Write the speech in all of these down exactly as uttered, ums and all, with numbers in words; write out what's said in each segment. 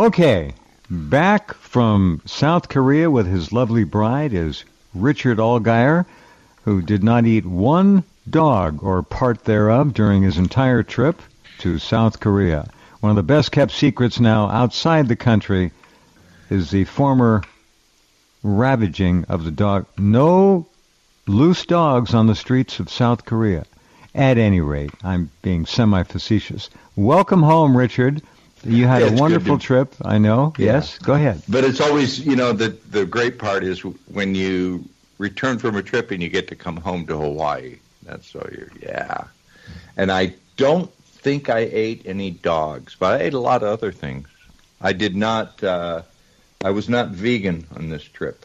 Okay, back from South Korea with his lovely bride is Richard Allgaier, who did not eat one dog or part thereof during his entire trip to South Korea. One of the best-kept secrets now outside the country is the former ravaging of the dog. No loose dogs on the streets of South Korea. At any rate, I'm being semi-facetious. Welcome home, Richard. You had Yeah, a it's wonderful good to- trip, I know. Yeah. Yes, go ahead. But it's always, you know, the the great part is when you return from a trip and you get to come home to Hawaii. That's so you're, yeah. And I don't think I ate any dogs, but I ate a lot of other things. I did not, uh, I was not vegan on this trip.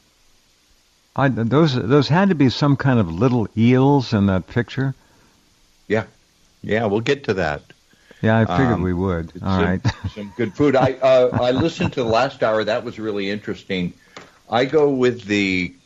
I, those those had to be some kind of little eels in that picture. Yeah. Yeah, we'll get to that. Yeah, I figured Um, we would. It's All some, right. some good food. I uh, I listened to the last hour. That was really interesting. I go with the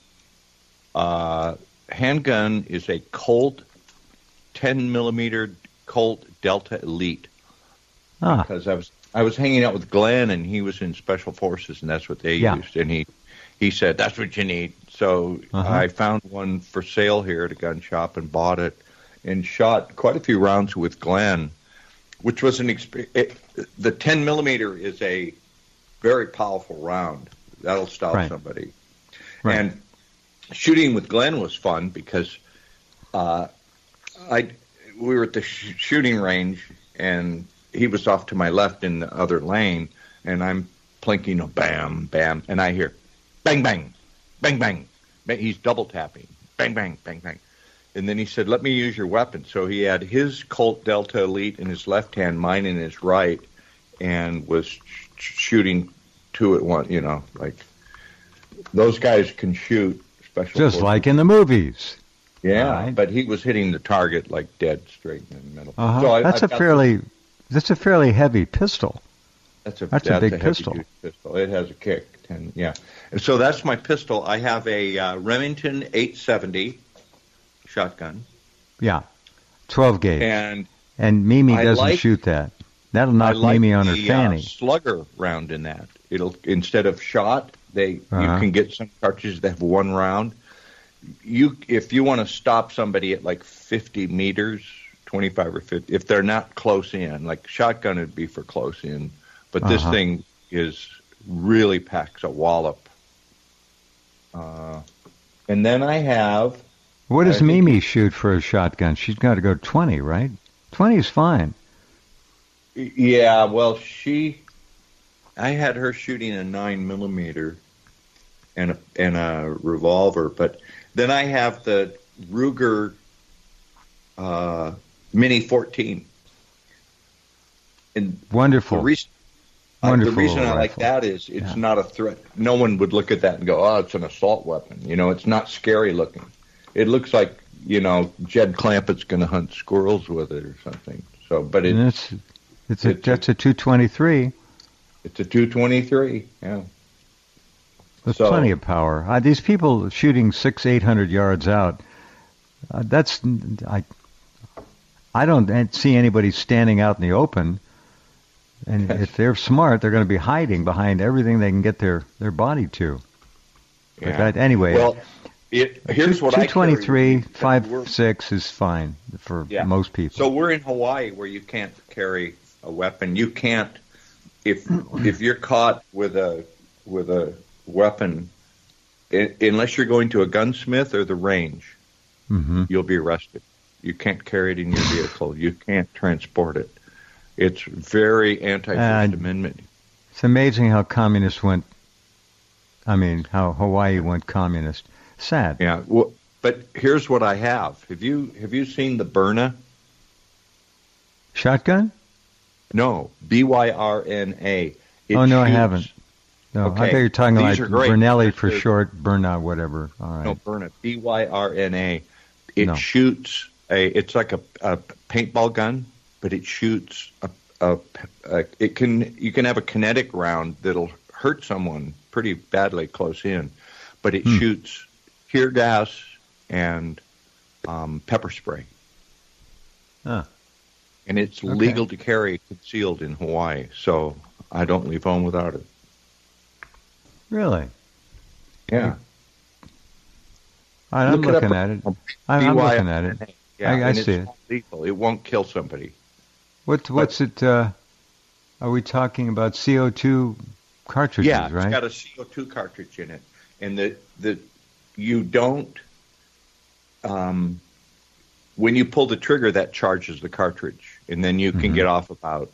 uh, handgun is a Colt ten millimeter Colt Delta Elite Ah, because I was I was hanging out with Glenn and he was in Special Forces and that's what they Yeah. used and he he said that's what you need. So Uh-huh. I found one for sale here at a gun shop and bought it and shot quite a few rounds with Glenn. Which was an exp- the ten millimeter is a very powerful round that'll stop Right. somebody, Right. and shooting with Glenn was fun because uh, I we were at the sh- shooting range and he was off to my left in the other lane and I'm plinking a bam bam and I hear bang bang bang bang, bang. He's double tapping bang bang bang bang. And then he said, let me use your weapon. So he had his Colt Delta Elite in his left hand, mine in his right, and was sh- shooting two at one, you know, like those guys can shoot special just forces. like in the movies. Yeah, Right. but he was hitting the target like dead straight in the middle. Uh-huh. So I- that's I've a got fairly that's a fairly heavy pistol. That's a That's a big pistol. heavy-duty pistol. It has a kick, ten, yeah. And so that's my pistol. I have a uh, Remington eight seventy shotgun, Yeah, twelve gauge. and And Mimi I doesn't like- shoot that. That'll knock I like Mimi on her the, fanny. Uh, slugger round in that. It'll instead of shot, they Uh-huh. you can get some cartridges that have one round. You if you want to stop somebody at like fifty meters, twenty-five or fifty, if they're not close in, like shotgun would be for close in, but this Uh-huh. thing is really packs a wallop. Uh, and then I have What does I think- Mimi shoot for a shotgun? She's got to go twenty, right? twenty is fine. Yeah, well, she, I had her shooting a nine millimeter and a, and a revolver, but then I have the Ruger uh, Mini fourteen. And Wonderful. the reason, uh, the Wonderful reason I little like rifle. that is it's Yeah. not a threat. No one would look at that and go, "Oh, it's an assault weapon." You know, it's not scary looking. It looks like, you know, Jed Clampett's going to hunt squirrels with it or something. So, but it, And it's it's a it's a- that's a two twenty-three. it's a two twenty-three. Yeah. With So- plenty of power. Uh, these people shooting six, eight hundred yards out. Uh, that's I. I don't see anybody standing out in the open. And if they're smart, they're going to be hiding behind everything they can get their, their body to. But Yeah. that, anyway, Well, it, here's what I two twenty-three, carry. five We're- six is fine for Yeah. most people. So we're in Hawaii where you can't carry a weapon. You can't if if you're caught with a with a weapon, I, unless you're going to a gunsmith or the range, hmm you'll be arrested. You can't carry it in your vehicle. You can't transport it. It's very anti-First Uh, Amendment. It's amazing how communists went. I mean, how Hawaii went communist. Sad. Yeah. Well, but here's what I have. Have you have you seen the Byrna? Shotgun? No, B Y R N A. It Oh, no, I shoots- haven't. No, I Okay. thought you were talking These like are great. Bernelli for They're- short, Burnout, whatever. All right. No, Byrna. B Y R N A. It No. shoots a. It's like a, a paintball gun, but it shoots a, a, a. It can you can have a kinetic round that'll hurt someone pretty badly close in, but it Hmm. shoots tear gas and um, pepper spray. Huh. And it's Okay. legal to carry concealed in Hawaii. So I don't leave home without it. Really? Yeah. I'm Look looking it at it. I'm, I'm looking at it. Yeah, I, I and see it's it. not lethal. It won't kill somebody. What, what's it? Uh, are we talking about C O two cartridges, yeah, it's right? got a C O two cartridge in it, and the the you don't. Um, when you pull the trigger, that charges the cartridge, and then you can Mm-hmm. get off about,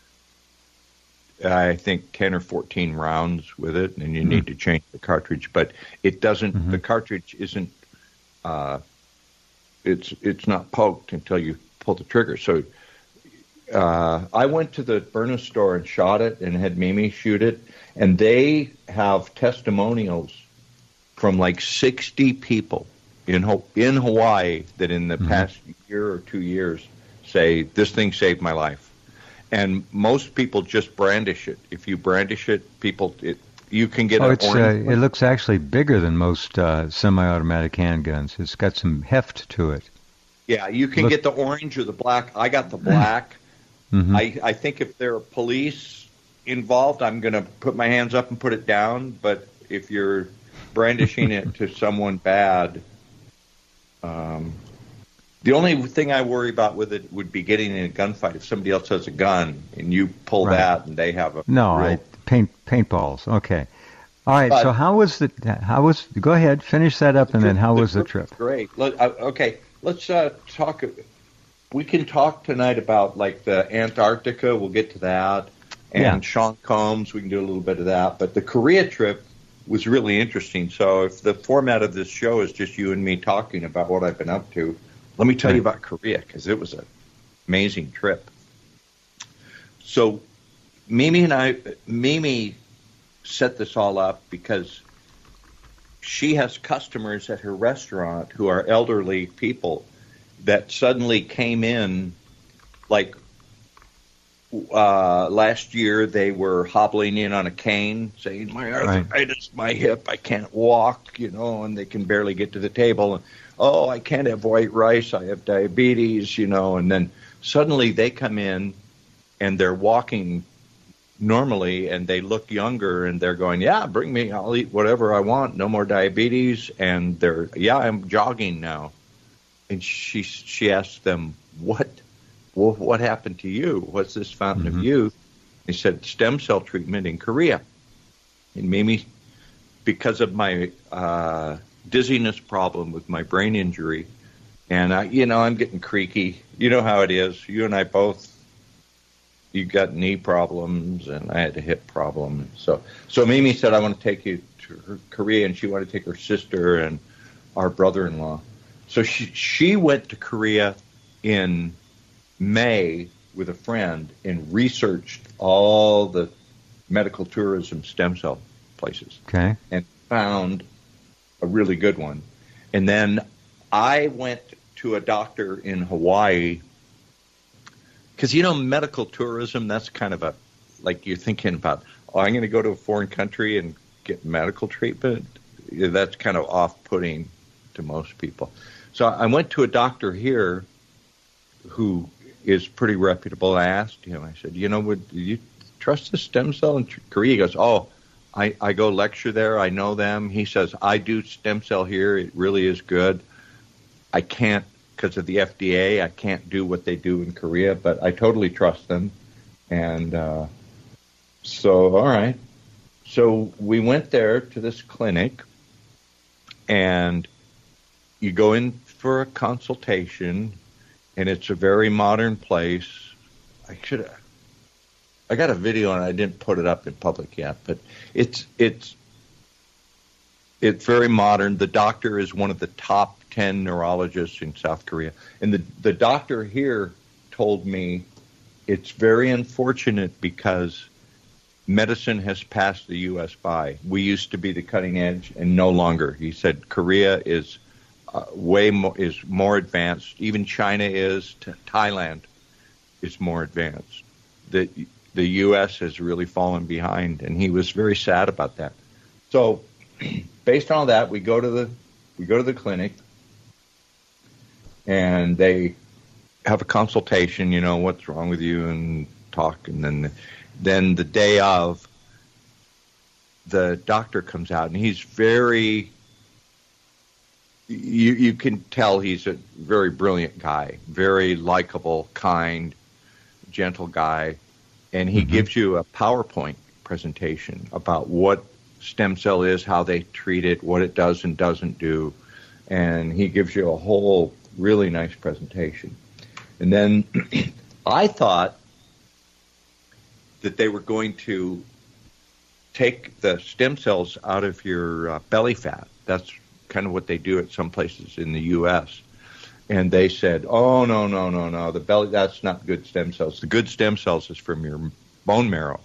I think, ten or fourteen rounds with it, and you Mm-hmm. need to change the cartridge. But it doesn't. Mm-hmm. The cartridge isn't. Uh, it's it's not poked until you pull the trigger. So uh, I went to the Byrna store and shot it, and had Mimi shoot it, and they have testimonials from like sixty people in Ho- in Hawaii that in the Mm-hmm. past year or two years say this thing saved my life. And most people just brandish it. If you brandish it, people it, you can get Oh, an it's uh, orange. it looks actually bigger than most uh, semi-automatic handguns. It's got some heft to it. Yeah, you can Look- get the orange or the black. I got the black. Mm-hmm. I, I think if there are police involved, I'm going to put my hands up and put it down. But if you're brandishing it to someone bad, um, the only thing I worry about with it would be getting in a gunfight. If somebody else has a gun and you pull Right. that and they have a No, real, I paint paintballs. Okay. All right. But- so how was the? How was? Go ahead. Finish that up, and then how was the trip? Great. Let, uh, okay, let's uh, talk. We can talk tonight about like the Antarctica. We'll get to that, and Yeah. Sean Combs. We can do a little bit of that. But the Korea trip was really interesting. So if the format of this show is just you and me talking about what I've been up to, let me tell you about Korea because it was an amazing trip. So Mimi and I, Mimi set this all up because she has customers at her restaurant who are elderly people that suddenly came in, like uh, last year they were hobbling in on a cane saying, my arthritis, my hip, I can't walk, you know, and they can barely get to the table. And, oh, I can't have white rice, I have diabetes, you know, and then suddenly they come in and they're walking normally and they look younger and they're going, yeah, bring me, I'll eat whatever I want, no more diabetes. And they're, yeah, I'm jogging now. And she she asked them, what well, what happened to you? What's this fountain Mm-hmm. of youth? They said stem cell treatment in Korea. And Mimi, because of my uh, dizziness problem with my brain injury, and I, you know, I'm getting creaky. You know how it is. You and I both. You got knee problems, and I had a hip problem. So, so Mimi said, I want to take you to her Korea, and she wanted to take her sister and our brother-in-law. So she she went to Korea in May with a friend and researched all the medical tourism stem cell places Okay. and found a really good one. And then I went to a doctor in Hawaii because, you know, medical tourism, that's kind of a, like you're thinking about, oh, I'm going to go to a foreign country and get medical treatment. That's kind of off-putting to most people. So I went to a doctor here who is pretty reputable. I asked him, I said, you know, would you trust the stem cell in Korea? He goes, oh, I, I go lecture there. I know them. He says, I do stem cell here. It really is good. I can't, because of the F D A, I can't do what they do in Korea, but I totally trust them. And uh, so, all right. So we went there to this clinic, and you go in for a consultation, and it's a very modern place. I should I got a video and I didn't put it up in public yet, but it's it's it's very modern. The doctor is one of the top ten neurologists in South Korea. And the the doctor here told me it's very unfortunate because medicine has passed the U S by. We used to be the cutting edge and no longer. He said Korea is uh, way more is more advanced. Even China is. T- Thailand is more advanced. The the U S has really fallen behind, and he was very sad about that. So, based on all that, we go to the we go to the clinic, and they have a consultation. You know, what's wrong with you, and talk, and then then the day of, the doctor comes out, and he's very, you you can tell he's a very brilliant guy, very likable, kind, gentle guy, and he mm-hmm. gives you a PowerPoint presentation about what stem cell is, how they treat it, what it does and doesn't do, and he gives you a whole really nice presentation. And then I thought that they were going to take the stem cells out of your uh, belly fat. That's kind of what they do at some places in the U S And they said, oh, no, no, no, no, the belly, that's not good stem cells. The good stem cells is from your bone marrow.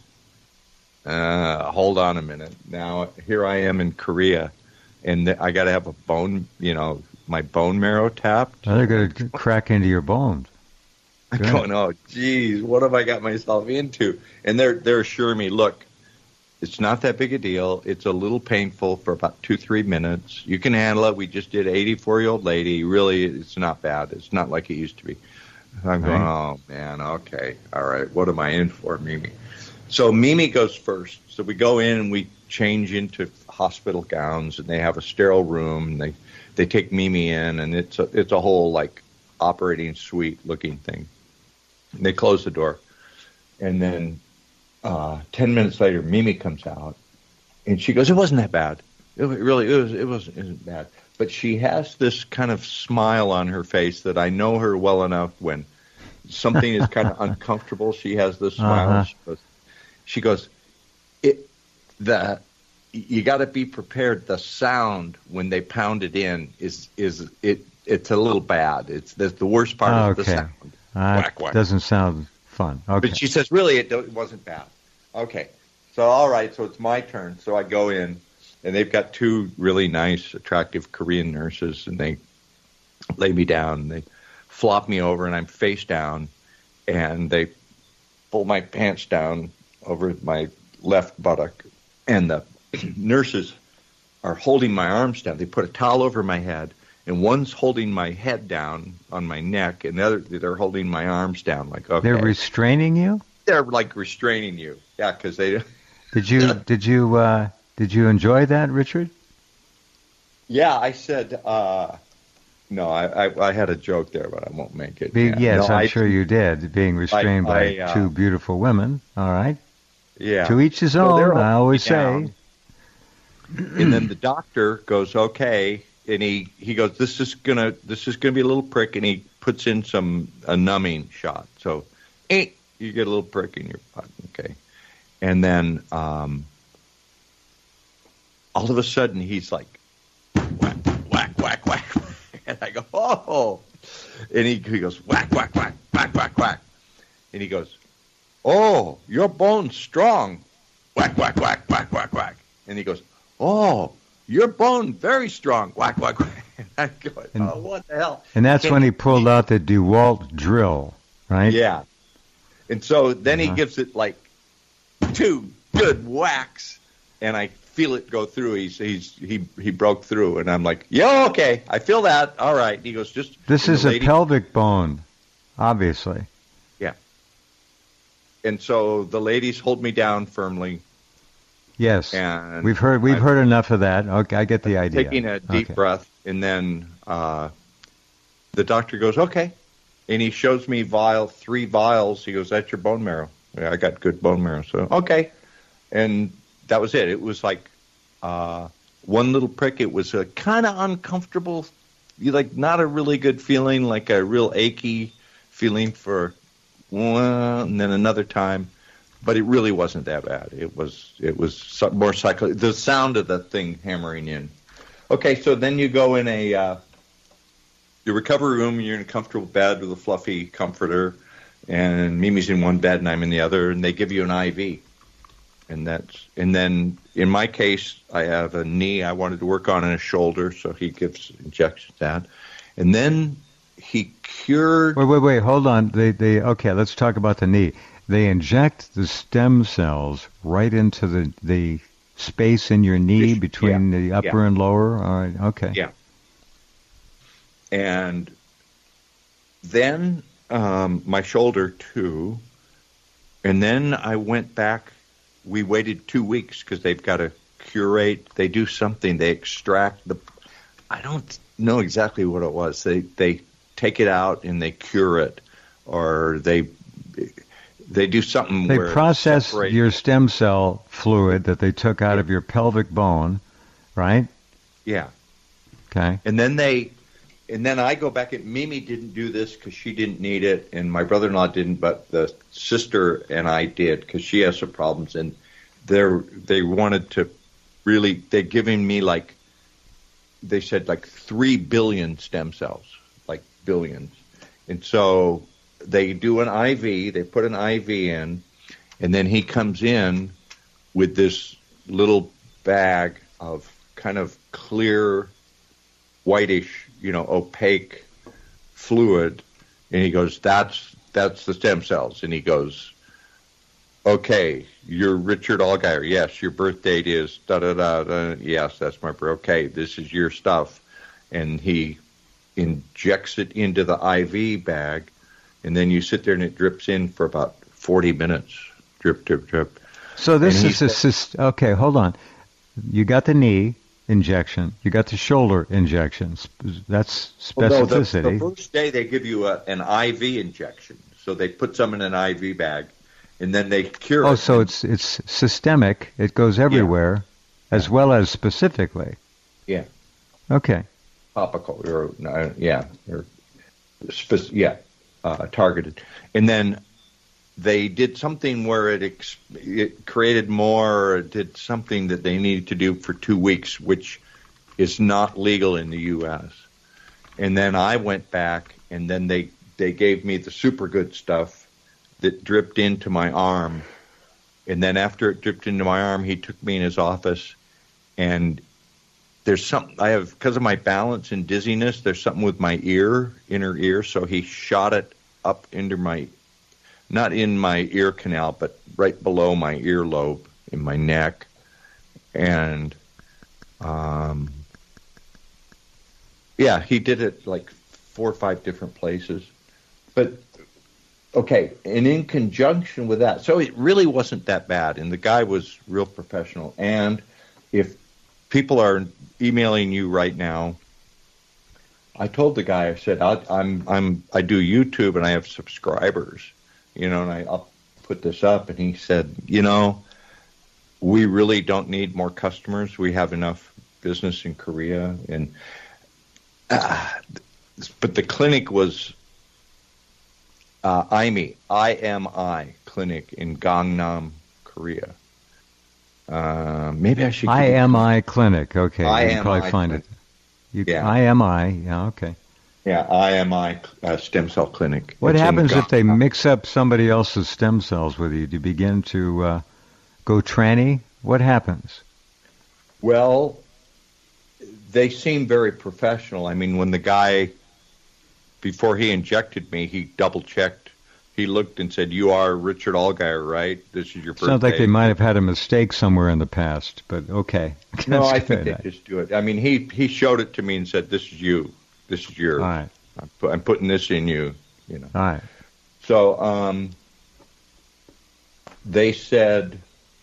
Uh, hold on a minute. Now, here I am in Korea, and th- I got to have a bone, you know, my bone marrow tapped. Oh, they're going to crack into your bones. I'm going, oh, geez, what have I got myself into? And they're they're assuring me, look, it's not that big a deal. It's a little painful for about two, three minutes. You can handle it. We just did an eighty-four-year-old lady. Really, it's not bad. It's not like it used to be. I'm going, right. oh, man, okay. All right, what am I in for, Mimi? So Mimi goes first. So we go in and we change into hospital gowns, and they have a sterile room, and they, they take Mimi in, and it's a, it's a whole, like, operating suite-looking thing. And they close the door, and then uh, ten minutes later, Mimi comes out, and she goes, "It wasn't that bad. It really, it was, it wasn't, it wasn't bad." But she has this kind of smile on her face that I know her well enough. When something is kind of uncomfortable, she has this smile. Uh-huh. She goes, she goes, "It the you got to be prepared. The sound when they pound it in is is it." It's a little bad. It's the, the worst part oh, of the okay. sound. Uh, whack, whack. Doesn't sound fun. Okay. But she says, really, it, it wasn't bad. Okay. So, all right, so it's my turn. So I go in, and they've got two really nice, attractive Korean nurses, and they lay me down, and they flop me over, and I'm face down, and they pull my pants down over my left buttock, and the nurses are holding my arms down. They put a towel over my head, and one's holding my head down on my neck, and the other, they're holding my arms down. Like, okay. They're restraining you? They're like restraining you. Yeah, because they... Did you, did you, uh, did you enjoy that, Richard? Yeah, I said, uh, no, I, I, I had a joke there, but I won't make it. Be, yeah. Yes, no, I'm I, sure you did, being restrained I, by I, uh, two beautiful women. All right. Yeah. To each his so own, I always down. say. And then the doctor goes, okay, and he, he goes, this is gonna this is gonna be a little prick, and he puts in some a numbing shot. So, eh, you get a little prick in your butt, okay. And then um, all of a sudden he's like, whack, whack, whack, whack, and I go, oh, and he he goes, whack, whack, whack, whack, whack, whack, and he goes, oh, your bone's strong, whack, whack, whack, whack, whack, whack, and he goes, oh, your bone very strong. Whack, whack, whack. I go, And- oh, what the hell? And that's Can when he he- pulled out the DeWalt drill, right? Yeah. And so then Uh-huh. he gives it like two good whacks, and I feel it go through. He's he's he he broke through, and I'm like, yeah, okay, I feel that. All right. And he goes, just This and is the a lady- pelvic bone, obviously. Yeah. And so the ladies hold me down firmly. Yes. And We've heard we've I'm heard enough of that. Okay, I get the idea. taking a deep Okay. breath, and then uh, the doctor goes, okay. And he shows me vial, three vials. He goes, that's your bone marrow. Yeah, I got good bone marrow. So, okay. And that was it. It was like uh, one little prick. It was a kind of uncomfortable, like not a really good feeling, like a real achy feeling for, well, and then another time. But it really wasn't that bad. It was it was so- more psycho. The sound of the thing hammering in. Okay, so then you go in a uh, the recovery room. You're in a comfortable bed with a fluffy comforter, and Mimi's in one bed and I'm in the other, and they give you an I V. And that's and then in my case, I have a knee I wanted to work on and a shoulder, so he gives injections that, and then he cured. Wait, wait, wait. Hold on. They, they. Okay, let's talk about the knee. They inject the stem cells right into the the space in your knee between Yeah, the upper yeah. and lower. All right. Okay. Yeah. And then um, my shoulder too. And then I went back. We waited two weeks because they've got to curate. They do something. They extract the. I don't know exactly what it was. They they take it out and they cure it, or they they do something. They where process separate, your stem cell fluid that they took out yeah. of your pelvic bone, right? Yeah. Okay. And then they, and then I go back. And Mimi didn't do this because she didn't need it, and my brother-in-law didn't, but the sister and I did because she has some problems, and they they wanted to really. They're giving me like, they said like three billion stem cells, like billions, and so they do an I V. They put an I V in, and then he comes in with this little bag of kind of clear, whitish, you know, opaque fluid, and he goes, "That's that's the stem cells." And he goes, "Okay, you're Richard Allgaier. Yes, your birth date is da da da da. Yes, that's my birth. Okay, this is your stuff." And he injects it into the I V bag, and then you sit there and it drips in for about forty minutes. Drip, drip, drip. So this And is he a said- syst- okay. Hold on. You got the knee injection. You got the shoulder injection. Sp- That's Well, no, the, specificity. the first day they give you a, an I V injection. So they put some in an I V bag, and then they cure Oh, it. so it's it's systemic. It goes everywhere, as well as specifically. Yeah, Okay. topical, or uh, yeah, or spec- yeah, uh, targeted. And then they did something where it, ex- it created more, or did something that they needed to do for two weeks, which is not legal in the U S. And then I went back, and then they, they gave me the super good stuff that dripped into my arm. And then after it dripped into my arm, he took me in his office, and there's something I have, because of my balance and dizziness, there's something with my ear, inner ear, so he shot it up into my, not in my ear canal, but right below my earlobe, in my neck. And, um, yeah, he did it like four or five different places. But, okay, and in conjunction with that, so it really wasn't that bad, and the guy was real professional. And if people are emailing you right now, I told the guy, I said, I, I'm, I'm, I do YouTube and I have subscribers, you know, and I, I'll put this up. And he said, you know, we really don't need more customers. We have enough business in Korea. And, uh, but the clinic was uh, I M I, I M I clinic in Gangnam, Korea. Uh, maybe I should. give I you- M I clinic. Okay. I You can M I probably find clinic. it. You, Yeah. I M I. Yeah. Okay. Yeah, I M I uh, stem cell clinic. What It's in happens if they Gangnam. mix up somebody else's stem cells with you? Do you begin to uh, go tranny? What happens? Well, they seem very professional. I mean, when the guy, before he injected me, he double checked. He looked and said, "You are Richard Allgaier, right? This is your birthday." Sounds like they might have had a mistake somewhere in the past, but okay. No, That's I think good. they just do it. I mean, he he showed it to me and said, "This is you. This is your. All right. I'm, pu- I'm putting this in you." You know. All right. So um, they said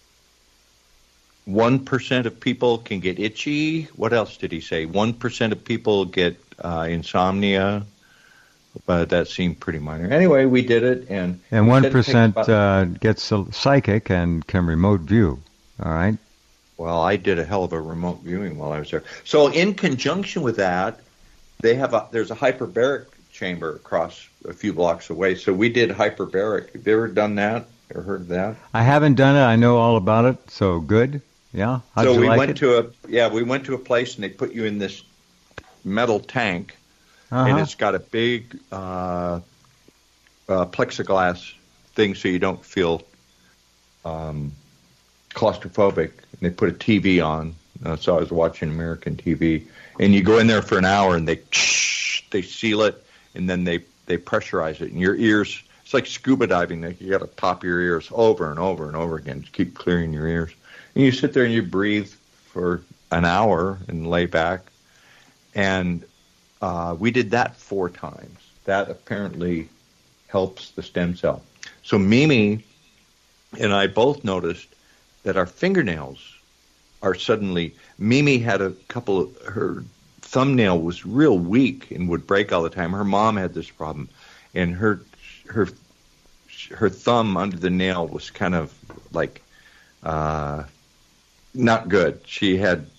one percent of people can get itchy. What else did he say? one percent of people get uh, insomnia, but that seemed pretty minor. Anyway, we did it, and And he one said it takes percent about- uh, gets a psychic and can remote view. All right. Well, I did a hell of a remote viewing while I was there. So in conjunction with that, they have a there's a hyperbaric chamber across a few blocks away. So we did hyperbaric. Have you ever done that or heard of that? I haven't done it. I know all about it. So good. Yeah. How'd so you we like went it? to a yeah we went to a place and they put you in this metal tank, Uh-huh. and it's got a big uh, uh, plexiglass thing so you don't feel um, claustrophobic. And they put a T V on, uh, so I was watching American T V. And you go in there for an hour, and they they seal it, and then they they pressurize it, and your ears. It's like scuba diving. Like you got to pop your ears over and over and over again to keep clearing your ears. And you sit there and you breathe for an hour and lay back. And uh, we did that four times. That apparently helps the stem cell. So Mimi and I both noticed that our fingernails are suddenly, Mimi had a couple of, her thumbnail was real weak and would break all the time. Her mom had this problem, and her her her thumb under the nail was kind of like uh, not good. She had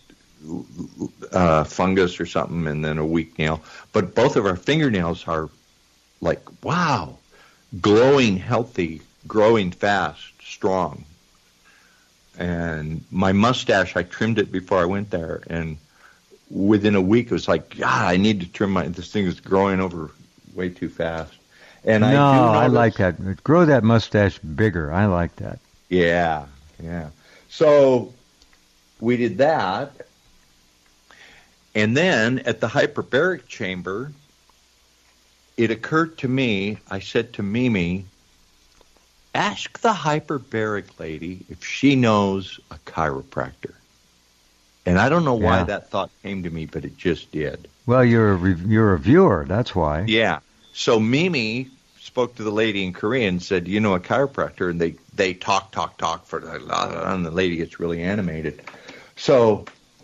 uh, fungus or something, and then a weak nail. But both of our fingernails are like, wow, glowing, healthy, growing fast, strong. And my mustache, I trimmed it before I went there, and within a week, it was like, God, I need to trim my, this thing is growing over way too fast. And no, I do notice, I like that. Grow that mustache bigger. I like that. Yeah, yeah. So we did that. And then at the hyperbaric chamber, it occurred to me, I said to Mimi, ask the hyperbaric lady if she knows a chiropractor. And I don't know why Yeah. that thought came to me, but it just did. Well, you're a re- you're a viewer. That's why. Yeah. So Mimi spoke to the lady in Korea and said, you know, a chiropractor, and they, they talk, talk, talk for the, and the lady gets really animated. So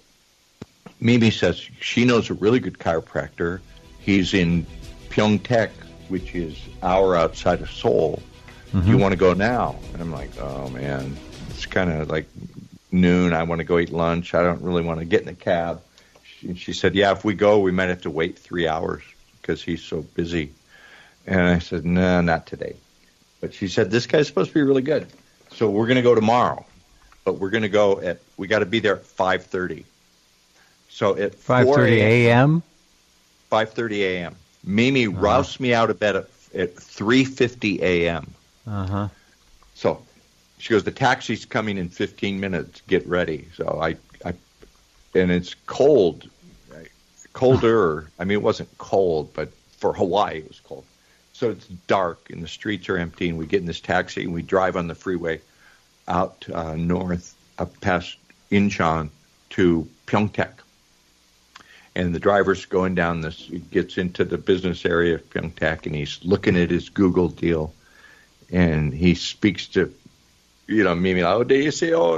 Mimi says she knows a really good chiropractor. He's in Pyeongtaek, which is an hour outside of Seoul. Mm-hmm. You want to go now? And I'm like, oh, man, it's kind of like noon. I want to go eat lunch. I don't really want to get in the cab. She, she said, yeah, if we go, we might have to wait three hours because he's so busy. And I said, no, not today. But she said, this guy's supposed to be really good. So we're going to go tomorrow. But we're going to go at, we got to be there at five thirty. So at five thirty a.m.? five thirty a.m. Mimi uh-huh. roused me out of bed at, at three fifty a.m. Uh-huh. So she goes, the taxi's coming in fifteen minutes. Get ready. So I, I and it's cold, colder. I mean, it wasn't cold, but for Hawaii it was cold. So it's dark and the streets are empty, and we get in this taxi and we drive on the freeway out uh, north, up past Incheon to Pyeongtaek. And the driver's going down this, he gets into the business area of Pyeongtaek, and he's looking at his Google deal, and he speaks to, you know, Mimi, oh, do you see, oh,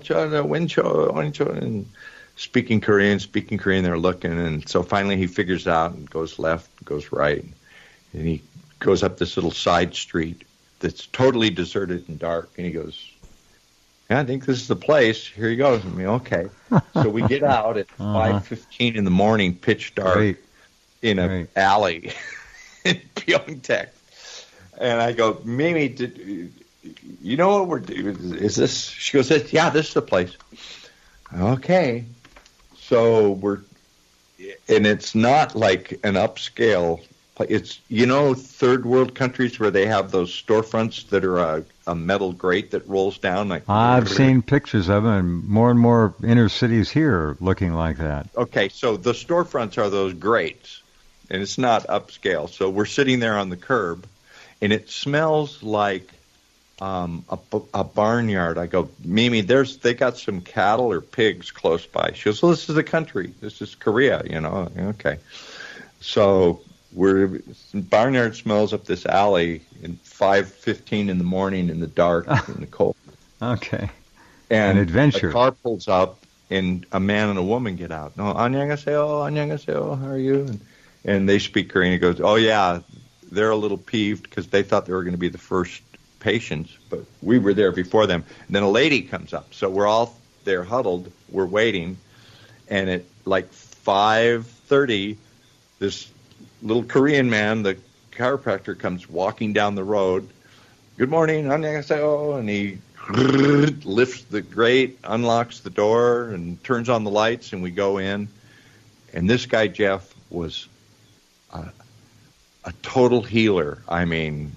and speaking Korean, speaking Korean, they're looking, and so finally he figures out and goes left, goes right, and he goes up this little side street that's totally deserted and dark, and he goes, yeah, I think this is the place. Here you go. I mean, okay. So we get out at uh-huh. five fifteen in the morning, pitch dark, Great. in an Great. alley in Pyeongtaek. And I go, Mimi, did, you know what we're doing? Is this? She goes, yeah, this is the place. Okay. So we're, and it's not like an upscale. It's, you know, third world countries where they have those storefronts that are a, a metal grate that rolls down. Like I've seen pictures of them, and more and more inner cities here are looking like that. Okay, so the storefronts are those grates, and it's not upscale. So we're sitting there on the curb, and it smells like um, a, a barnyard. I go, Mimi, there's they got some cattle or pigs close by. She goes, well, this is the country. This is Korea, you know. Okay. So we're barnyard smells up this alley in five fifteen in the morning in the dark in the cold. Okay. And an adventure. A car pulls up, and a man and a woman get out. No, annyeonghaseyo, annyeonghaseyo, how are you? And, and they speak Korean. He goes, oh, yeah, they're a little peeved because they thought they were going to be the first patients, but we were there before them. And then a lady comes up. So we're all there huddled. We're waiting. And at like five thirty, this little Korean man, the chiropractor, comes walking down the road. Good morning, annyeonghaseyo, and he lifts the grate, unlocks the door, and turns on the lights, and we go in. And this guy, Jeff, was a, a total healer. I mean,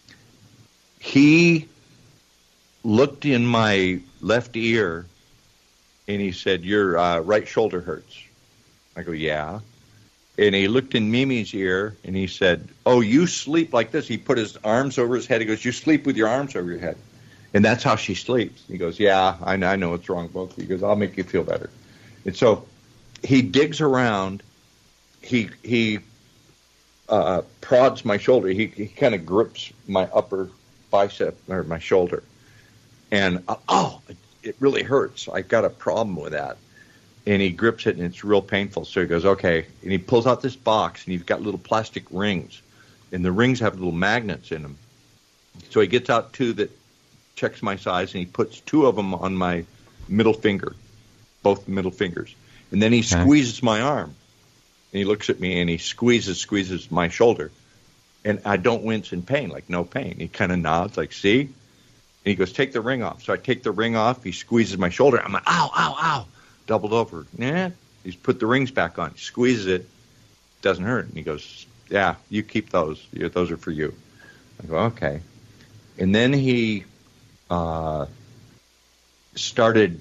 he looked in my left ear, and he said, your uh, right shoulder hurts. I go, yeah. And he looked in Mimi's ear, and he said, oh, you sleep like this. He put his arms over his head. He goes, you sleep with your arms over your head. And that's how she sleeps. He goes, yeah, I know, I know what's wrong, both. He goes, I'll make you feel better. And so he digs around. He he uh, prods my shoulder. He, he kind of grips my upper bicep or my shoulder. And, uh, oh, it really hurts. I got a problem with that. And he grips it, and it's real painful. So he goes, okay. And he pulls out this box, and he's got little plastic rings. And the rings have little magnets in them. So he gets out two that checks my size, and he puts two of them on my middle finger, both middle fingers. And then he okay. squeezes my arm. And he looks at me, and he squeezes, squeezes my shoulder. And I don't wince in pain, like no pain. He kind of nods, like, see? And he goes, take the ring off. So I take the ring off. He squeezes my shoulder. I'm like, ow, ow, ow. Doubled over. Nah. He's put the rings back on. He squeezes it. Doesn't hurt. And he goes, yeah, you keep those. Those are for you. I go, okay. And then he uh, started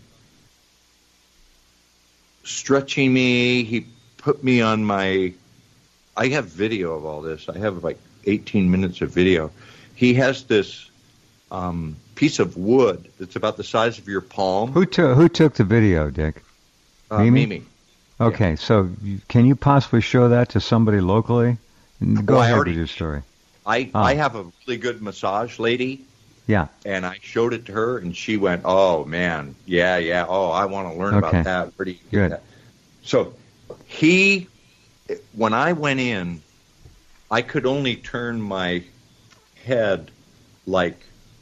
stretching me. He put me on my... I have video of all this. I have like eighteen minutes of video. He has this um, piece of wood that's about the size of your palm. Who took Who took the video, Dick? Uh, Mimi? Mimi. Okay, yeah. so you, can you possibly show that to somebody locally? Go well, ahead already, with your story. I, oh. I have a really good massage lady. Yeah. And I showed it to her, and she went, oh, man, yeah, yeah, oh, I want to learn okay. about that. Where do you get good. that? So he... When I went in, I could only turn my head like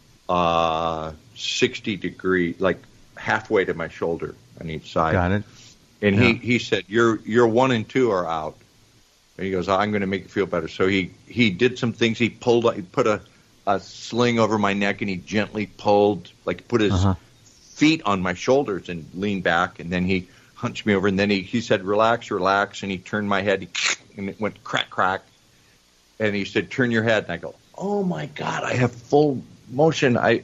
uh, sixty degrees, like halfway to my shoulder on each side. Got it. And yeah. he, he said, "Your your one and two are out." And he goes, "I'm going to make you feel better." So he, he did some things. He pulled, he put a, a sling over my neck, and he gently pulled, like put his uh-huh. feet on my shoulders and leaned back, and then he hunched me over, and then he, he said, relax, relax, and he turned my head, and it went crack, crack, and he said, turn your head, and I go, oh, my God, I have full motion. I,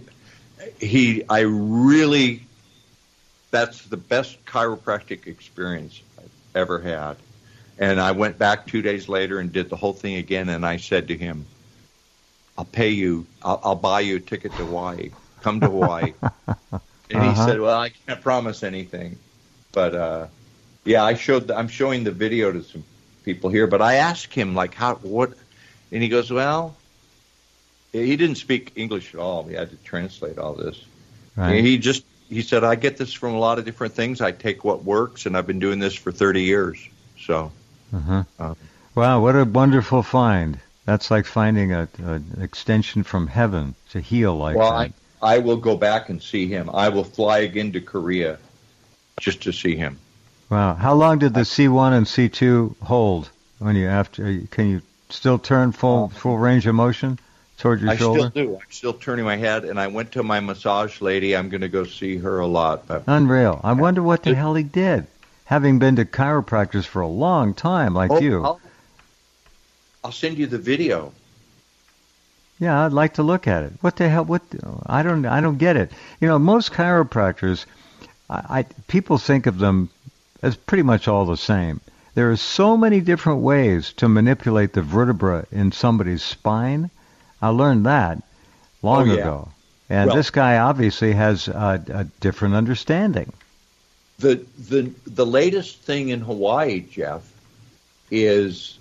he, I really, that's the best chiropractic experience I've ever had, and I went back two days later and did the whole thing again, and I said to him, I'll pay you, I'll, I'll buy you a ticket to Hawaii, come to Hawaii, and uh-huh. he said, well, I can't promise anything. But, uh, yeah, I showed, the, I'm showing the video to some people here, but I asked him, like, how, what, and he goes, well, he didn't speak English at all. He had to translate all this. Right. And he just, he said, I get this from a lot of different things. I take what works, and I've been doing this for thirty years. So, uh-huh. um, wow, what a wonderful find. That's like finding a, a, an extension from heaven to heal like well, that. I, I will go back and see him. I will fly again to Korea just to see him. Wow. How long did the C one and C two hold when you after? Can you still turn full full range of motion toward your I shoulder? I still do. I'm still turning my head, and I went to my massage lady. I'm going to go see her a lot. But unreal. I wonder what the hell he did. Having been to chiropractors for a long time, like oh, you. I'll, I'll send you the video. Yeah, I'd like to look at it. What the hell? What? I don't. I don't get it. You know, most chiropractors. I, I, people think of them as pretty much all the same. There are so many different ways to manipulate the vertebra in somebody's spine. I learned that long oh, yeah. ago. And well, this guy obviously has a, a different understanding. The, the, the latest thing in Hawaii, Jeff, is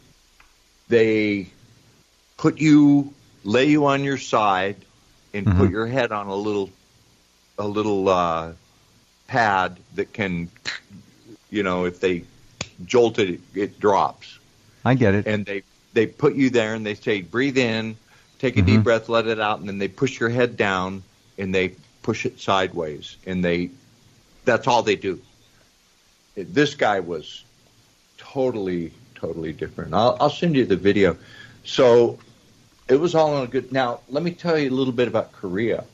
they put you, lay you on your side and mm-hmm. put your head on a little, a little, uh, pad that can, you know, if they jolt it, it drops. I get it. And they, they put you there and they say, breathe in, take a mm-hmm. deep breath, let it out, and then they push your head down and they push it sideways. And they, that's all they do. This guy was totally, totally different. I'll, I'll send you the video. So it was all on a good, now let me tell you a little bit about Korea.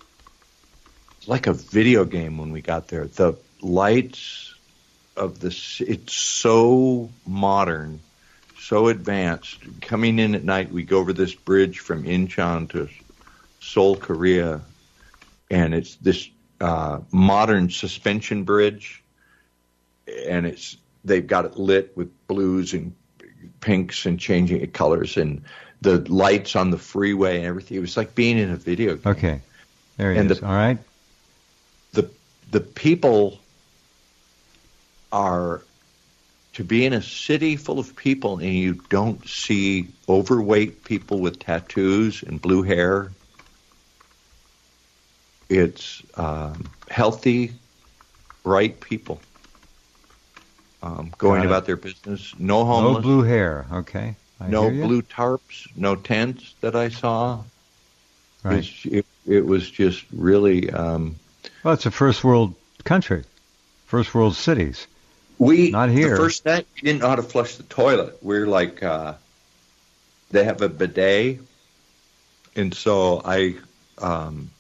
Like a video game when we got there. The lights of the, it's so modern, so advanced. Coming in at night, we go over this bridge from Incheon to Seoul, Korea, and it's this uh, modern suspension bridge, and it's they've got it lit with blues and pinks and changing colors, and the lights on the freeway and everything. It was like being in a video game. Okay, there he and is. The, all right. The the people are, to be in a city full of people and you don't see overweight people with tattoos and blue hair, it's um, healthy, bright people um, going about their business. No homeless. No blue hair. Okay. I no hear you. blue tarps. No tents that I saw. Right. It's, it, it was just really. Um, Well, it's a first world country, first world cities. we Not here. The first night we didn't know how to flush the toilet. We're like, uh, they have a bidet, and so I, um,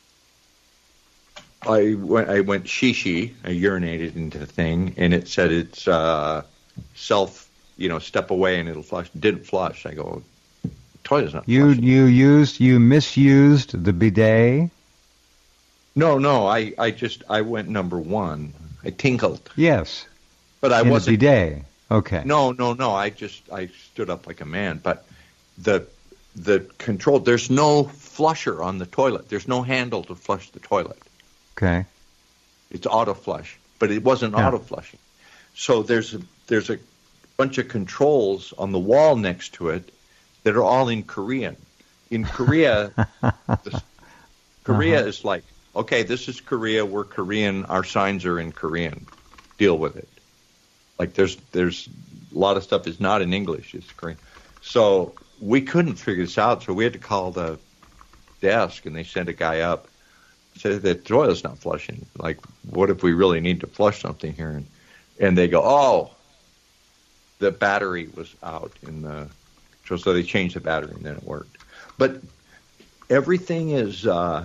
I went. I went shishi. I urinated into the thing, and it said it's uh, self. You know, step away and it'll flush. Didn't flush. I go, toilet's not You flushing. you used you misused the bidet. No, no. I, I just I went number one. I tinkled, Yes, but I in wasn't. the bidet. Okay. No, no, no. I just I stood up like a man. But the the control. There's no flusher on the toilet. There's no handle to flush the toilet. Okay. It's auto flush, but it wasn't Yeah. auto flushing. So there's a, there's a bunch of controls on the wall next to it that are all in Korean. In Korea, the, Korea Uh-huh. is like, okay, this is Korea. We're Korean. Our signs are in Korean. Deal with it. Like there's there's a lot of stuff is not in English. It's Korean. So we couldn't figure this out. So we had to call the desk, and they sent a guy up. Said the toilet's not flushing. Like, what if we really need to flush something here? And, and they go, oh, the battery was out in the. So, so they changed the battery, and then it worked. But everything is uh,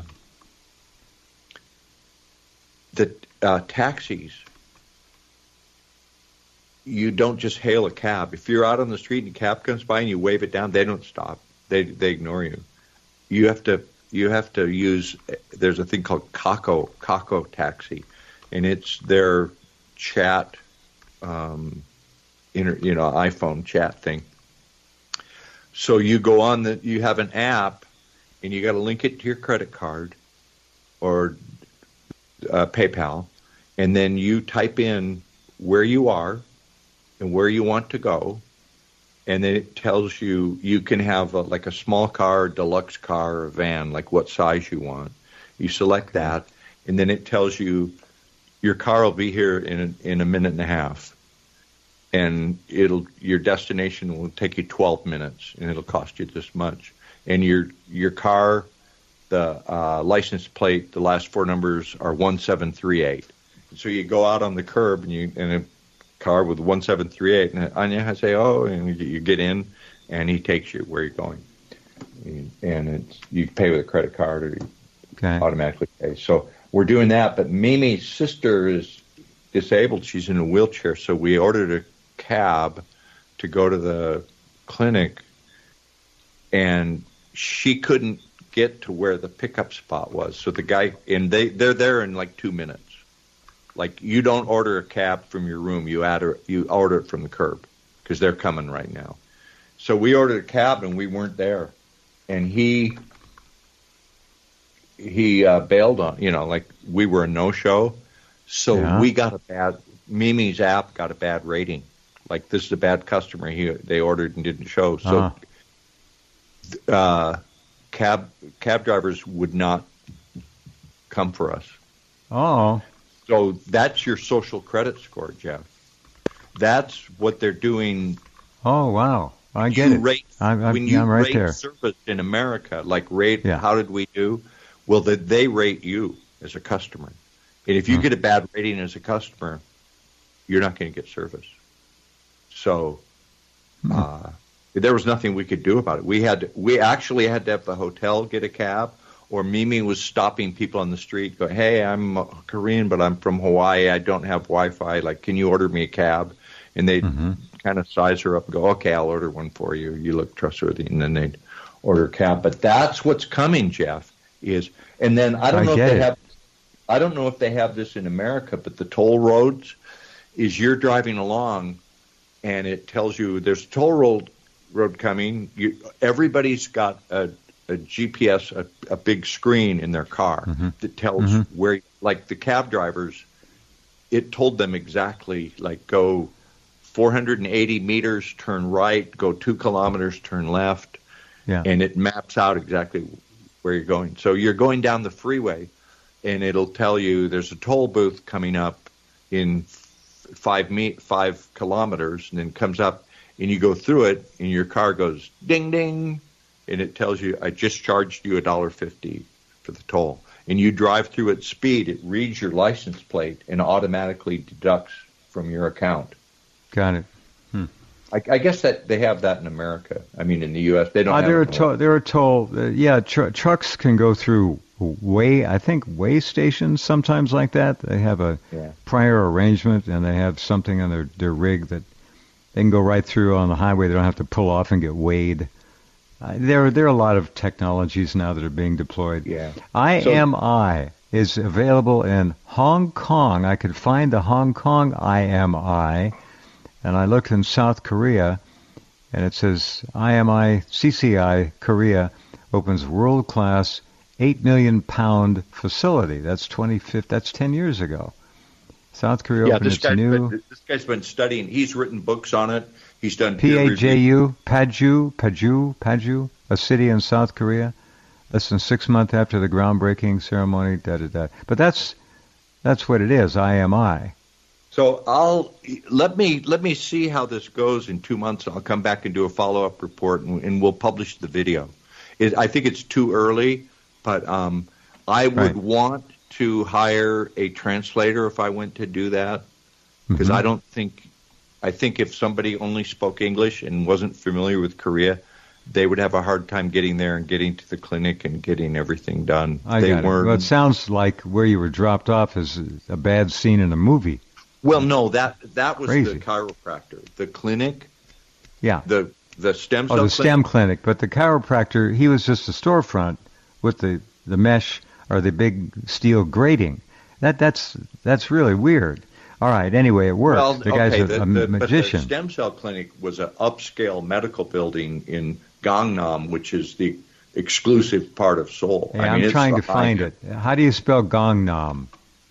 the uh, taxis. You don't just hail a cab. If you're out on the street and a cab comes by and you wave it down, they don't stop. They they ignore you. You have to you have to use. There's a thing called Kako Kako Taxi, and it's their chat, um, inter, you know, iPhone chat thing. So you go on the. You have an app, and you got to link it to your credit card, or uh, PayPal, and then you type in where you are and where you want to go, and then it tells you you can have a, like a small car, a deluxe car, or a van, like what size you want. You select that, and then it tells you your car will be here in a, in a minute and a half, and it'll your destination will take you twelve minutes, and it'll cost you this much. And your your car, the uh, license plate, the last four numbers are one seven three eight. So you go out on the curb and you and a car with one seven three eight, and Anya, I say, oh, and you get in, and he takes you where you're going, and it's you pay with a credit card or you Okay. automatically pay. So we're doing that. But Mimi's sister is disabled; she's in a wheelchair, so we ordered a cab to go to the clinic, and she couldn't get to where the pickup spot was. So the guy and they they're there in like two minutes. Like, you don't order a cab from your room. You order, you order it from the curb because they're coming right now. So we ordered a cab, and we weren't there. And he he uh, bailed on, you know, like we were a no-show. So Yeah. we got a bad, Mimi's app got a bad rating. Like, this is a bad customer. He They ordered and didn't show. So Uh-huh. uh, cab cab drivers would not come for us. Oh. So that's your social credit score, Jeff. That's what they're doing. Oh, wow. I get you it. Rate, I'm, I'm, when you I'm right rate there. service in America, like rate, Yeah. how did we do? Well, that they rate you as a customer. And if you Hmm. get a bad rating as a customer, you're not going to get service. So Hmm. uh, there was nothing we could do about it. We had we actually had to have the hotel get a cab, or Mimi was stopping people on the street, going, hey, I'm Korean, but I'm from Hawaii. I don't have Wi-Fi. Like, can you order me a cab? And they'd Mm-hmm. kind of size her up and go, okay, I'll order one for you. You look trustworthy. And then they'd order a cab. But that's what's coming, Jeff, is, and then I don't I know if get they it. have, I don't know if they have this in America, but the toll roads is you're driving along and it tells you there's a toll road, road coming. You, everybody's got a, a G P S, a, a big screen in their car Mhm. that tells Mhm. where, like the cab drivers, it told them exactly, like, go four hundred eighty meters, turn right, go two kilometers, turn left, Yeah. and it maps out exactly where you're going. So you're going down the freeway, and it'll tell you there's a toll booth coming up in f- five me- five kilometers, and then comes up, and you go through it, and your car goes ding ding, and it tells you I just charged you a dollar fifty for the toll, and you drive through at speed. It reads your license plate and automatically deducts from your account. Got it. Hmm. I, I guess that they have that in America. I mean, in the U S they don't. Uh, have there are it. to- there are toll. Uh, yeah, tr- trucks can go through way. I think way stations sometimes like that. They have a Yeah. prior arrangement, and they have something on their their rig that they can go right through on the highway. They don't have to pull off and get weighed. Uh, there there are a lot of technologies now that are being deployed. Yeah. I So- M I is available in Hong Kong. I could find the Hong Kong I M I, and I looked in South Korea, and it says I M I C C I Korea opens world-class eight million pound facility. That's twenty-fifth. That's ten years ago. South Korea Yeah, opened this its guy's, new been, this guy's been studying. He's written books on it. He's done P peer A review. J U, Paju, Paju, Paju, a city in South Korea, less than six months after the groundbreaking ceremony. Da da da. But that's that's what it is. I M I. So I'll let me let me see how this goes in two months. I'll come back and do a follow up report, and, and we'll publish the video. It, I think it's too early, but um, I would Right. want to hire a translator if I went to do that, because Mhm. I don't think I think if somebody only spoke English and wasn't familiar with Korea, they would have a hard time getting there and getting to the clinic and getting everything done. I they got it. weren't. Well, it sounds like where you were dropped off is a bad scene in a movie. Well, no, that that was Crazy. the chiropractor. The clinic, Yeah. the the stem cell Oh, the clinic. STEM clinic. But the chiropractor, he was just a storefront with the, the mesh or the big steel grating. That that's that's really weird. All right. Anyway, it worked. Well, the guy's okay, a, the, a the, magician. But the stem cell clinic was an upscale medical building in Gangnam, which is the exclusive part of Seoul. Hey, I mean, I'm it's trying the to find high- it. How do you spell Gangnam?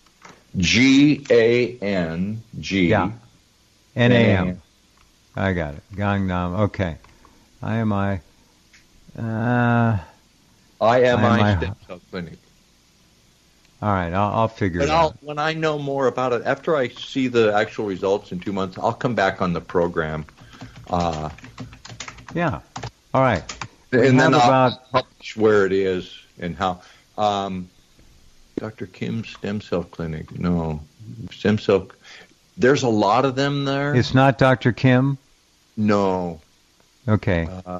G A N G. Yeah. N A M. I got it. Gangnam. Okay. I M I. Uh, I M I M I. I stem cell clinic. all right. I'll, I'll figure But it I'll, out. when I know more about it, after I see the actual results in two months, I'll come back on the program. Uh, Yeah. All right. We and have then I'll about publish where it is and how. Um, Doctor Kim's stem cell clinic. No, stem cell. There's a lot of them there. it's not Doctor Kim. No. Okay. Uh,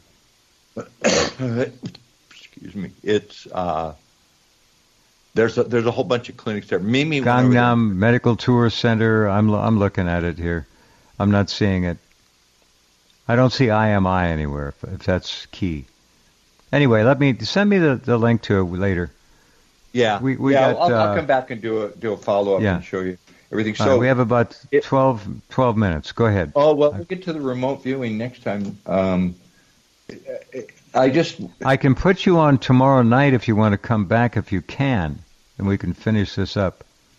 excuse me. It's uh, there's a, there's a whole bunch of clinics there. Mimi went over there. Gangnam Medical Tour Center. I'm lo- I'm looking at it here. I'm not seeing it. I don't see I M I anywhere. If, if that's key. Anyway, let me send me the, the link to it later. Yeah, we- we yeah. got, I'll, uh, I'll come back and do a do a follow up Yeah. and show you everything. All So right, we have about it- twelve, twelve minutes. Go ahead. oh well, we'll get to the remote viewing next time. Um, I just I can put you on tomorrow night if you want to come back if you can, and we can finish this up.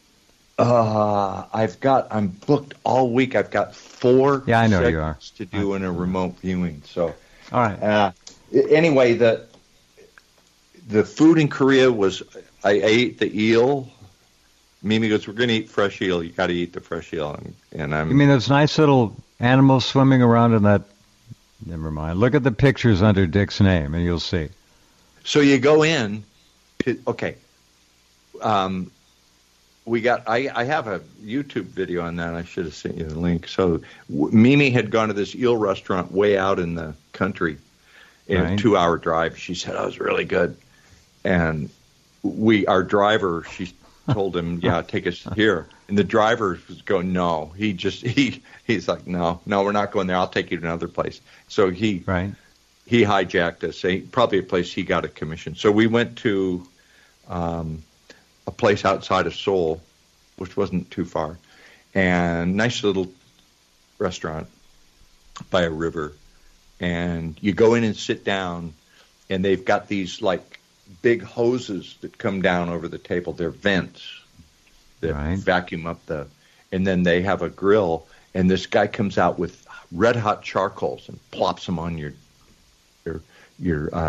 uh, I've got I'm booked all week. I've got four Yeah, I know you are. segments to do in a remote viewing. So. All right. Uh, anyway, the the food in Korea was I ate the eel. Mimi goes, "We're going to eat fresh eel. You got to eat the fresh eel." And, and I'm. You mean those nice little animals swimming around in that? Never mind. Look at the pictures under Dick's name, and you'll see. So you go in. To, okay. Um, we got. I, I have a YouTube video on that. I should have sent you the link. So w- Mimi had gone to this eel restaurant way out in the country, in Right. a two-hour drive. She said, "Oh, it was really good." And we, our driver, she told him, "Yeah, take us here." And the driver was going, "No." He just he he's like, "No, no, we're not going there. I'll take you to another place." So he Right. he hijacked us, eh, probably a place he got a commission. So we went to um, a place outside of Seoul, which wasn't too far, and nice little restaurant by a river. And you go in and sit down, and they've got these like big hoses that come down over the table. They're vents that Right. vacuum up the, and then they have a grill, and this guy comes out with red hot charcoals and plops them on your your your uh,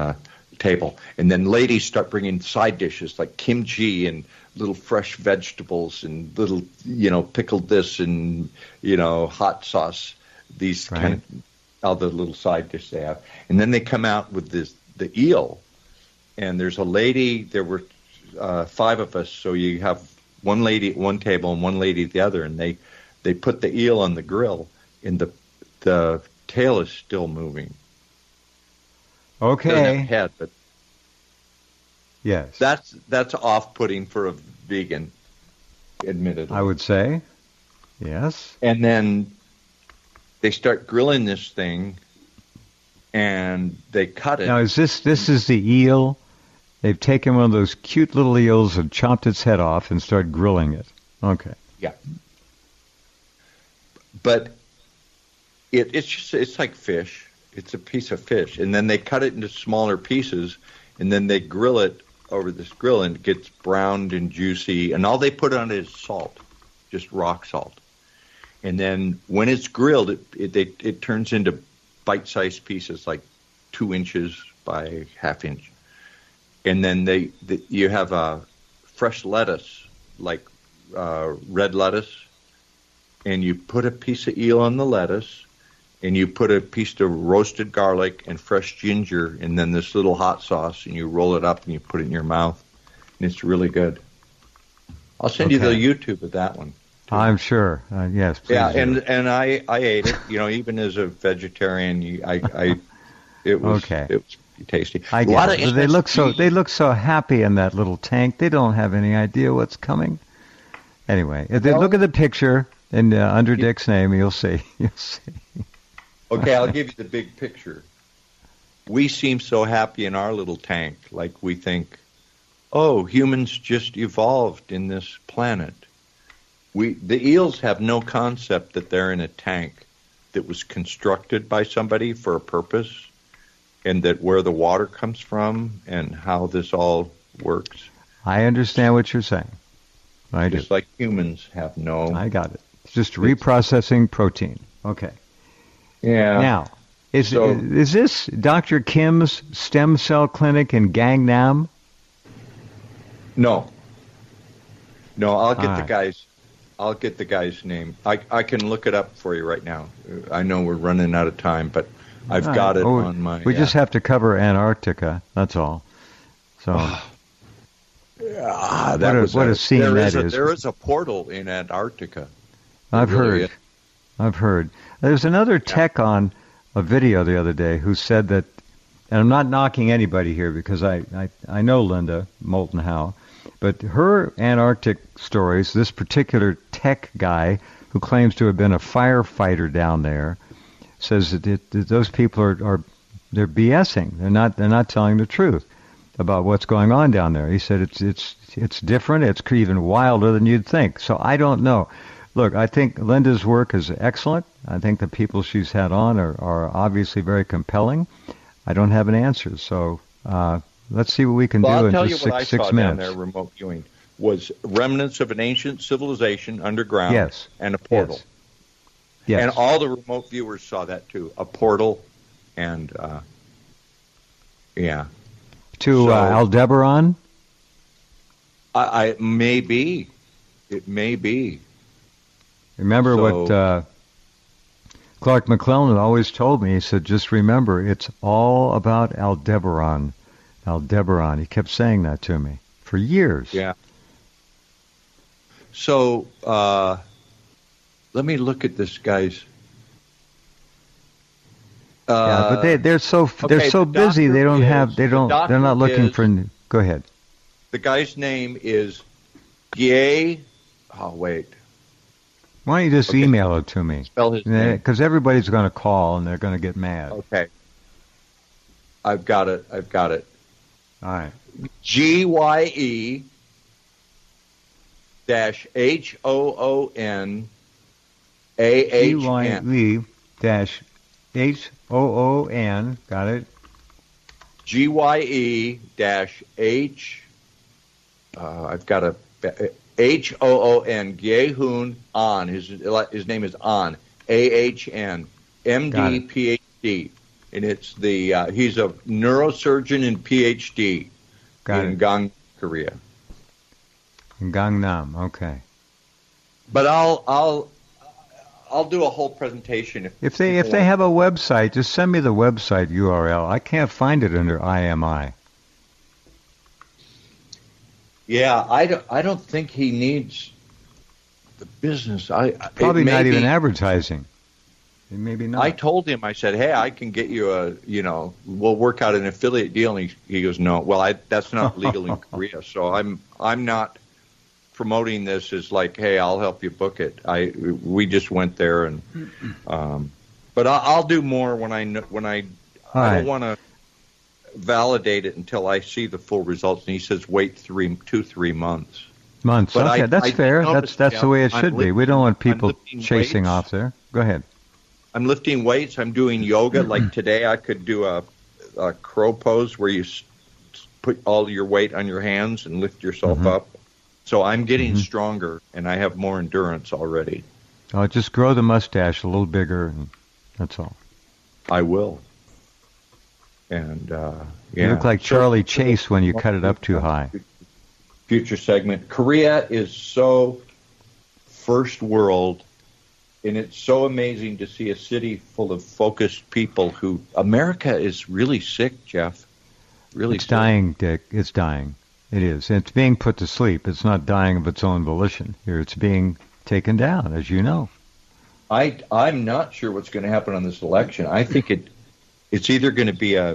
table. And then ladies start bringing side dishes like kimchi and little fresh vegetables and little, you know, pickled this and, you know, hot sauce, these right. kind of all the little side dishes they have. And then they come out with this the eel. And there's a lady, there were uh, five of us, so you have one lady at one table and one lady at the other, and they, they put the eel on the grill, and the the tail is still moving. Okay. It doesn't have head, but yes, that's that's off-putting for a vegan, admittedly. I would say, yes. And then they start grilling this thing, and they cut it. Now, is this this is the eel? They've taken one of those cute little eels and chopped its head off and started grilling it. Okay. Yeah. But it, it's just it's like fish. It's a piece of fish, and then they cut it into smaller pieces, and then they grill it over this grill, and it gets browned and juicy. And all they put on it is salt, just rock salt. And then when it's grilled, it it, they, it turns into bite-sized pieces, like two inches by half inch. And then they, the, you have a fresh lettuce, like uh, red lettuce, and you put a piece of eel on the lettuce, and you put a piece of roasted garlic and fresh ginger, and then this little hot sauce, and you roll it up and you put it in your mouth, and it's really good. I'll send okay. you the YouTube of that one. I'm sure. Uh, yes. Please yeah, do. and and I, I ate it. You know, even as a vegetarian, you, I I it was okay. it was tasty. I a lot get it. of They look so they look so happy in that little tank. They don't have any idea what's coming. Anyway, if they Well, look at the picture and uh, under Dick's name, you'll see. You'll see. Okay, I'll give you the big picture. We seem so happy in our little tank, like we think, oh, humans just evolved in this planet. We the eels have no concept that they're in a tank that was constructed by somebody for a purpose, and that where the water comes from and how this all works. I understand what you're saying. I do. Just like humans have no. I got it. It's just reprocessing protein. Okay. Yeah. Now, is So- is this Doctor Kim's stem cell clinic in Gangnam? No. No, I'll get All the right. guy's. I'll get the guy's name. I I can look it up for you right now. I know we're running out of time, but I've All got right. it Oh, on my. We yeah. just have to cover Antarctica. That's all. So Ah, that What a- was what a scene there that is a, is. There is a portal in Antarctica. I've There really heard. is. I've heard. There's another tech on a video the other day who said that, and I'm not knocking anybody here because I, I, I know Linda Moulton Howe, but her Antarctic stories, this particular tech guy who claims to have been a firefighter down there, says that, it, that those people are, are they're BSing. They're not they're not telling the truth about what's going on down there. He said it's it's it's different. It's even wilder than you'd think. So I don't know. Look, I think Linda's work is excellent. I think the people she's had on are, are obviously very compelling. I don't have an answer, so uh, let's see what we can Well, do I'll in tell just you what six, I six saw minutes. down there remote viewing was remnants of an ancient civilization underground Yes. and a portal. Yes. Yes. And all the remote viewers saw that too, a portal and, uh, yeah. to so- uh, Aldebaran. I, I it may be. It may be. Remember So- what uh, Clark McClellan always told me? He said, just remember, it's all about Aldebaran. Aldebaran. He kept saying that to me for years. Yeah. So, uh, let me look at this guy's. Uh, Yeah, but they they're so they're okay, so the busy. They doctor don't have is- they the don't they're doctor not looking is- for. n- Go ahead. The guy's name is Gay. Oh, wait. Why don't you just Okay. email it to me? Spell his name. Because everybody's going to call and they're going to get mad. Okay. I've got it. I've got it. All right. G Y E dash H O O N A G H Y N. E dash H O O N. Got it. G Y E dash H. Uh, I've got a H O O N. Gyehun Ahn. His his name is Ahn. A H N. M Got D it. P H D. and it's the uh, he's a neurosurgeon and P H D Got in it. Gang, Korea. In Gangnam, okay. But I'll I'll I'll do a whole presentation if If they if people they want. have a website, just send me the website U R L. I can't find it under I M I. Yeah, I don't I don't think he needs the business. I Probably it may not even be- advertising. Maybe not. I told him, I said, hey, I can get you a, you know, we'll work out an affiliate deal. And he, he goes, no, well, I, that's not legal in Korea. So I'm, I'm not promoting this as like, hey, I'll help you book it. I, we just went there and, um, but I'll, I'll do more when I, kn- when I, All I right. don't want to validate it until I see the full results. And he says, wait three, two, three months. Months. But Okay, I- that's I fair. noticed, That's that's the way it I'm should be. We lifting- don't want I'm people lifting chasing weights. off there. Go ahead. I'm lifting weights. I'm doing yoga. Like today, I could do a, a crow pose where you s- put all your weight on your hands and lift yourself Mhm. up. So I'm getting Mhm. stronger, and I have more endurance already. Oh, just grow the mustache a little bigger. And that's all. I will. And uh, yeah, You look like So- Charlie Chase when you cut it up too high. Future segment. Korea is so first world. And it's so amazing to see a city full of focused people who America is really sick, Jeff. Really It's sick. dying, Dick. It's dying. It is. It's being put to sleep. It's not dying of its own volition. Here, it's being taken down, as you know. I I'm not sure what's going to happen on this election. I think it it's either going to be a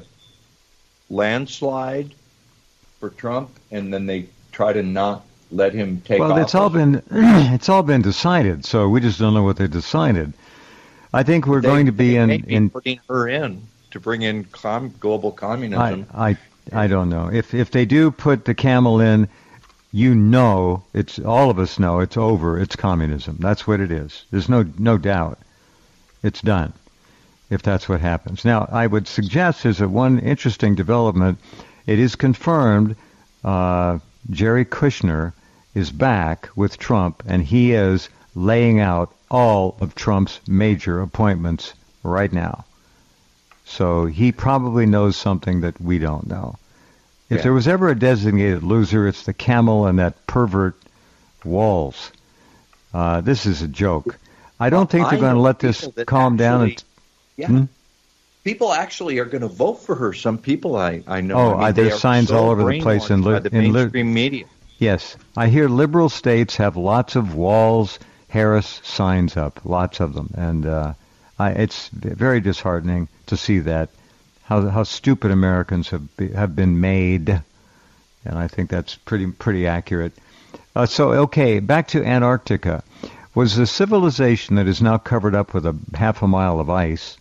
landslide for Trump, and then they try to not let him take Well, office. it's all been it's all been decided. So we just don't know what they decided. I think we're They- going to be they in may be in. putting her in to bring in com- global I, communism. I I don't know if if they do put the camel in. You know, it's all of us know it's over. It's communism. That's what it is. There's no no doubt. It's done. If that's what happens. Now, I would suggest there's a one interesting development. It is confirmed. Uh, Jerry Kushner is back with Trump, and he is laying out all of Trump's major appointments right now. So he probably knows something that we don't know. If Yeah. there was ever a designated loser, it's the camel and that pervert Walls. Uh, this is a joke. I don't think they're I going to know let this people that calm down. actually- And, Yeah. Hmm? People actually are going to vote for her. Some people I, I know. Oh, I mean, uh, they there's are signs so all over the place in brainwashed li- by the in li- mainstream media. yes, I hear liberal states have lots of Walls Harris signs up, lots of them, and uh, I, it's very disheartening to see that how how stupid Americans have be, have been made, and I think that's pretty pretty accurate. Uh, so okay, back to Antarctica. Was the civilization that is now covered up with a half a mile of ice,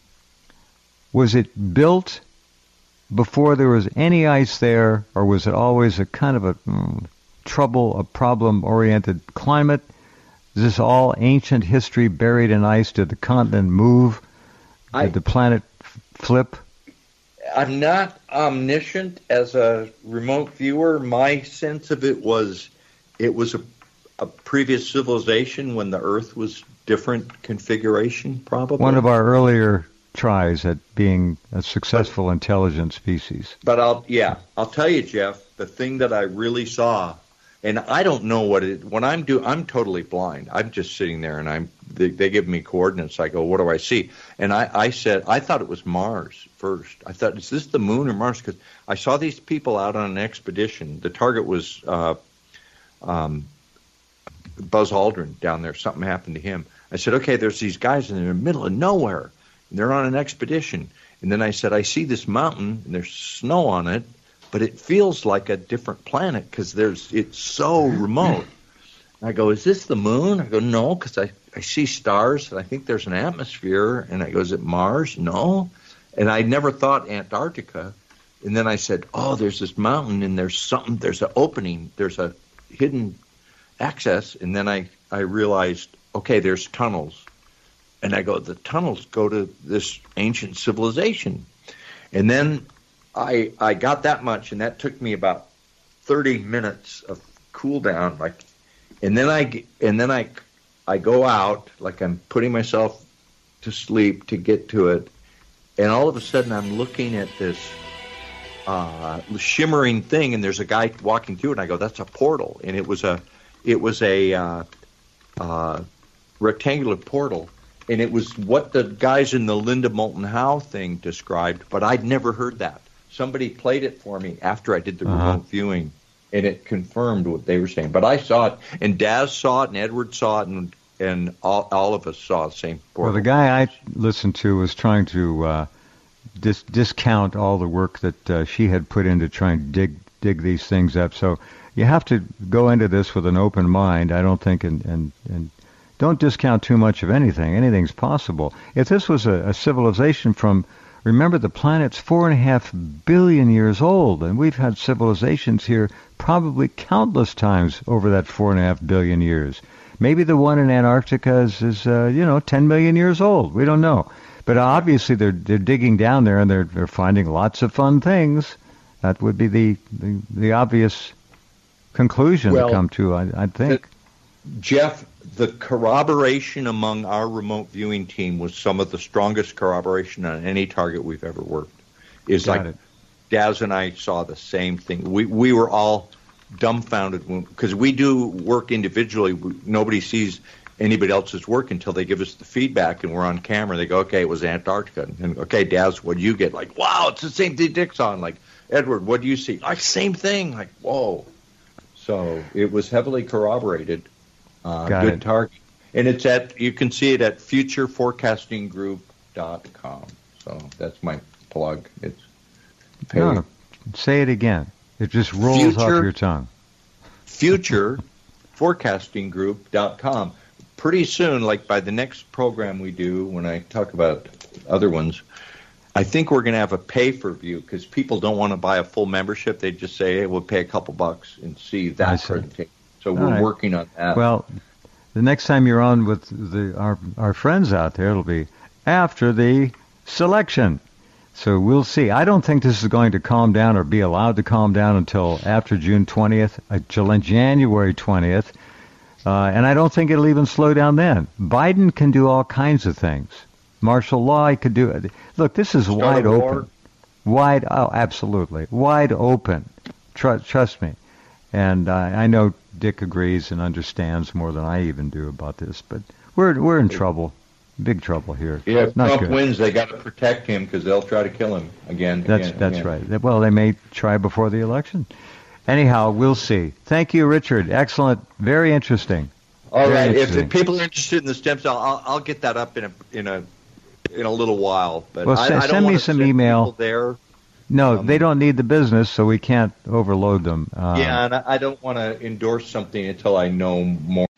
was it built before there was any ice there, or was it always a kind of a mm, trouble, a problem-oriented climate? Is this all ancient history buried in ice? Did the continent move? Did I- the planet f- flip? I'm not omniscient as a remote viewer. My sense of it was it was a, a previous civilization when the Earth was different configuration, probably. One of our earlier tries at being a successful intelligent species. But I'll yeah, I'll tell you, Jeff, the thing that I really saw, and I don't know what it. When I'm do, I'm totally blind. I'm just sitting there, and I'm. They, they give me coordinates. I go, what do I see? And I, I said, I thought it was Mars first. I thought, is this the moon or Mars? Because I saw these people out on an expedition. The target was uh, um, Buzz Aldrin down there. Something happened to him. I said, okay, there's these guys in the middle of nowhere. And they're on an expedition. And then I said, I see this mountain, and there's snow on it, but it feels like a different planet because there's it's so remote. I go, is this the moon? I go, no, because I, I see stars, and I think there's an atmosphere. And I go, is it Mars? No. And I never thought Antarctica. And then I said, oh, there's this mountain, and there's something, there's an opening, there's a hidden access. And then I, I realized, okay, there's tunnels. And I go, the tunnels go to this ancient civilization. And then I I got that much, and that took me about thirty minutes of cool down. Like, and then I and then I I go out like I'm putting myself to sleep to get to it, and all of a sudden I'm looking at this uh, shimmering thing, and there's a guy walking through it, and I go, that's a portal. And it was a, it was a uh, uh, rectangular portal, and it was what the guys in the Linda Moulton Howe thing described, but I'd never heard that. Somebody played it for me after I did the uh-huh. remote viewing, and it confirmed what they were saying. But I saw it, and Daz saw it, and Edward saw it, and and all, all of us saw the same portal. Well, the guy I listened to was trying to uh, dis- discount all the work that uh, she had put in to try and dig dig these things up. So you have to go into this with an open mind, I don't think, and, and, and don't discount too much of anything. Anything's possible. If this was a, a civilization from, remember, the planet's four and a half billion years old, and we've had civilizations here probably countless times over that four and a half billion years. Maybe the one in Antarctica is, is uh, you know, ten million years old. We don't know. But obviously they're they're digging down there, and they're they're finding lots of fun things. That would be the, the, the obvious conclusion well, to come to, I, I think. The, Jeff, the corroboration among our remote viewing team was some of the strongest corroboration on any target we've ever worked. It's Got like it. Daz and I saw the same thing. We we were all dumbfounded because we do work individually. We, nobody sees anybody else's work until they give us the feedback, and we're on camera. They go, okay, it was Antarctica. And, okay, Daz, what do you get? Like, wow, it's the same thing Dick's on. Like, Edward, what do you see? Like, same thing. Like, whoa. So it was heavily corroborated. Uh, Got good it. target. And it's at, you can see it at future forecasting group dot com. So that's my plug. It's paid. No, say it again. It just rolls Future- off your tongue. future forecasting group dot com. Pretty soon, like by the next program we do, when I talk about other ones, I think we're going to have a pay-for-view because people don't want to buy a full membership. They just say, hey, we'll pay a couple bucks and see I that see. presentation. So All we're right. working on that. Well, the next time you're on with the, our our friends out there, it'll be after the selection. So we'll see. I don't think this is going to calm down or be allowed to calm down until after June twentieth, uh, January twentieth, uh, and I don't think it'll even slow down then. Biden can do all kinds of things. Martial law, he could do it. Look, this is Start wide a war. open. Wide, oh, absolutely. Wide open. Trust, trust me. And uh, I know Dick agrees and understands more than I even do about this, but we're we're in trouble, big trouble here. Yeah, if Not Trump good. wins, they got to protect him because they'll try to kill him again. That's again, that's again. right. Well, they may try before the election. Anyhow, we'll see. Thank you, Richard. Excellent. Very interesting. All Very right. If, interesting. if people are interested in the stem cell, I'll, I'll get that up in a in a in a little while. But Well, I, se- I don't send me want to some send email. people there. No, Um, they don't need the business, so we can't overload them. Uh, Yeah, and I, I don't want to endorse something until I know more.